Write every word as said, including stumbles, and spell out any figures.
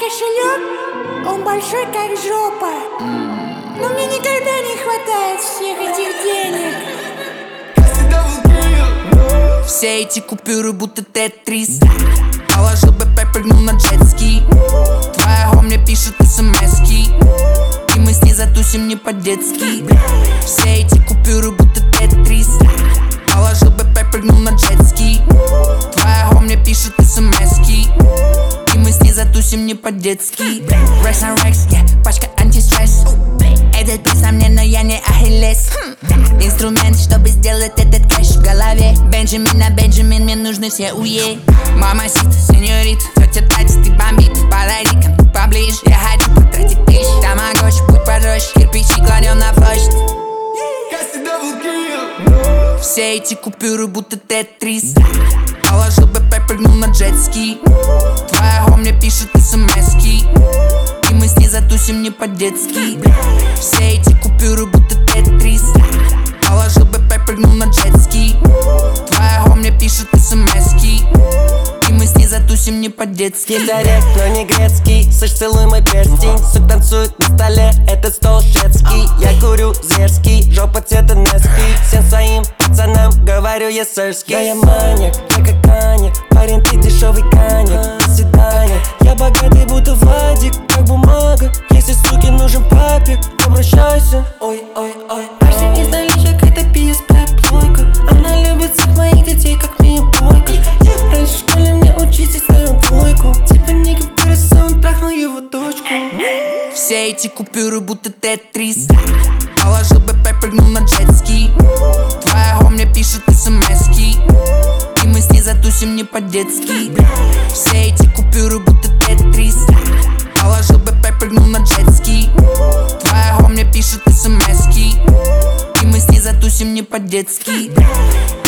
кошелек, он большой как жопа. Но мне никогда не хватает всех этих денег. Все эти купюры будто тетрис. Положил БП, прыгнул на джетский. Твоя го мне пишет смски, и мы с ней затусим не по-детски. Все эти купюры будто тетрис. Положил БП, прыгнул на джетский. Твоя го мне пишет смски, и мы с ней затусим не по-детски. Рекс на рекс, yeah, пачка антистресс. Этот бит на мне, но я не Ахиллес. Инструмент, чтобы сделать этот кэш в голове. Бенджамин на Бенджамин, мне нужны все уе. Мама сит, сеньорит, тетя Тати, ты бомбит. Подойди ко мне поближе, я хочу потратить тысяч. Тамагочи, путь пожестче, кирпичи кладем на почту. Все эти купюры будто тетрис. Положил БП, прыгнул на джетский. Твоя го мне пишет смски, и мы с ней затусим не по-детски. Все эти купюры будто тетрис. Положил БП, прыгнул на джетский. Твоя го мне пишет смски, и мы с ней затусим не по-детски. Кизарек, но не грецкий, слышь, целуй мой перстень. Сук танцует на столе, этот стол шведский. Я курю зверский, жопа цвета Нески. Всем своим пацанам говорю я сырский. Да я маньяк, я как Канье, парень, ты дешевый коньяк. До свидания, я богатый, будто Владик, как бумага. Если суке нужен папик, обращайся. Ой, ой, ой. Парень из наличек, это пи эс пи-плойка. Она любит всех моих детей, как Мия Бойко. Раньше в школе мне учить и ставил двойку. Типа Ники Пэрис, он трахнул его дочку. Все эти купюры будто тетрис. Положил БП, прыгнул на джетский. Твоя го мне пишет смски, и мы с ней затусим не по-детски. Все эти купюры будто тетрис. Положил БП, прыгнул на джетский. Твоя го мне пишет смски, и мы с ней затусим не по-детски.